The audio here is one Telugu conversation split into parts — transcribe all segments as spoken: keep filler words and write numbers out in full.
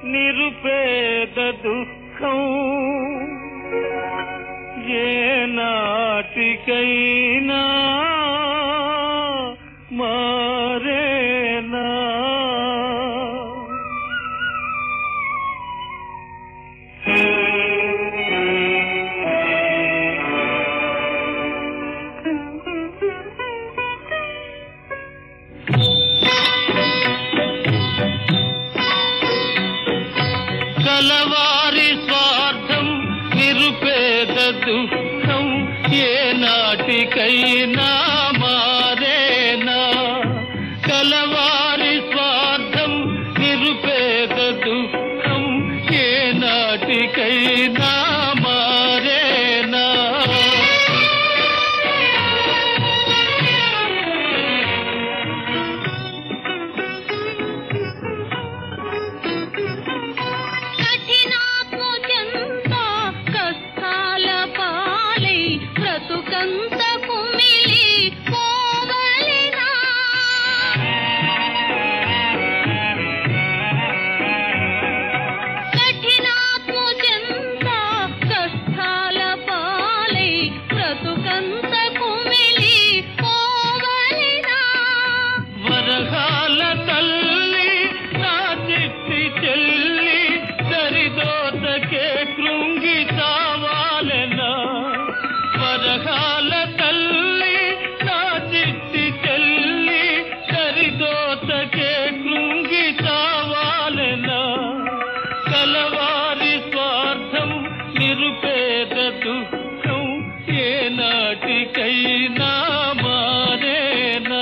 నిరుపేద దుఃఖం ఏనాటికైనా మారేనా? కలవారి స్వార్థం నిరుపేద దుఃఖం ఏనాటికైనా మారేనా? కలవారి స్వార్థం నిరుపేద దుఃఖం ఏనాటికైనా మారేనా? వరహాల తల్లి నా చిట్టి చెల్లి సరిదోతకే కృంగి చావాలెనా? వరహాల తల్లి నా చిట్టి చెల్లి సరిదోతకే కృంగి చావాలెనా? కలవారి స్వార్థం నిరుపేద దుఃఖం ఏనాటికైనా మారేనా?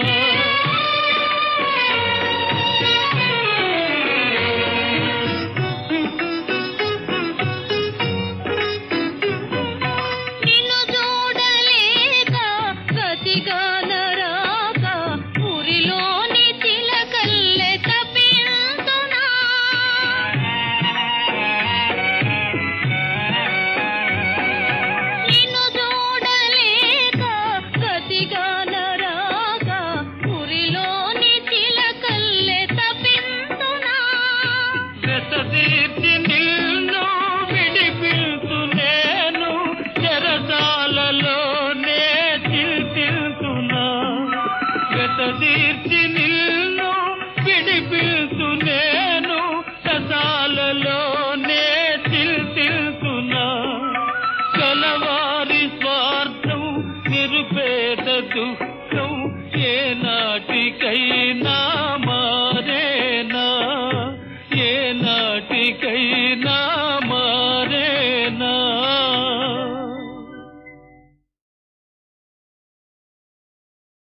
తీర్చి నిన్ను విడిపిల్తు నేను చెరసాలలోనే చిల్చిల్తున్నా. గత తీర్చి నిన్ను విడిపిల్తు నేను చెరసాలలోనే చిల్చిల్తున్నా. కలవారి స్వార్థం నిరుపేద దుఃఖం ఏనాటికై